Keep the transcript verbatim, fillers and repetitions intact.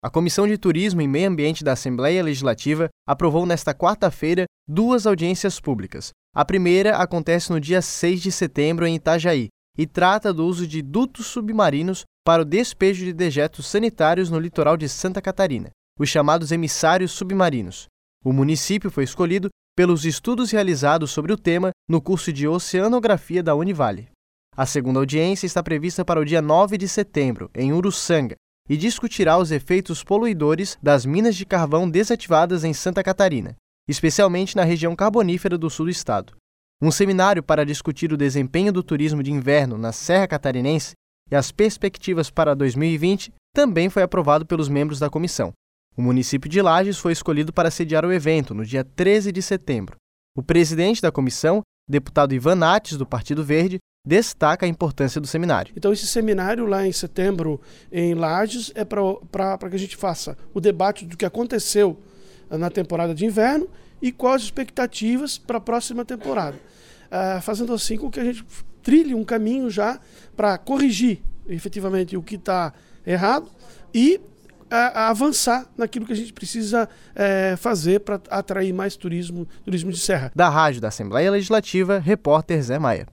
A Comissão de Turismo e Meio Ambiente da Assembleia Legislativa aprovou nesta quarta-feira duas audiências públicas. A primeira acontece no dia seis de setembro em Itajaí e trata do uso de dutos submarinos para o despejo de dejetos sanitários no litoral de Santa Catarina, os chamados emissários submarinos. O município foi escolhido pelos estudos realizados sobre o tema no curso de Oceanografia da Univale. A segunda audiência está prevista para o dia nove de setembro, em Uruçanga, e discutirá os efeitos poluidores das minas de carvão desativadas em Santa Catarina, especialmente na região carbonífera do sul do estado. Um seminário para discutir o desempenho do turismo de inverno na Serra Catarinense e as perspectivas para dois mil e vinte também foi aprovado pelos membros da comissão. O município de Lages foi escolhido para sediar o evento no dia treze de setembro. O presidente da comissão, deputado Ivan Nates, do Partido Verde, destaca a importância do seminário. Então esse seminário lá em setembro em Lages é para que a gente faça o debate do que aconteceu na temporada de inverno e quais as expectativas para a próxima temporada. Uh, fazendo assim com que a gente trilhe um caminho já para corrigir efetivamente o que está errado e uh, avançar naquilo que a gente precisa uh, fazer para atrair mais turismo, turismo de serra. Da Rádio da Assembleia Legislativa, repórter Zé Maia.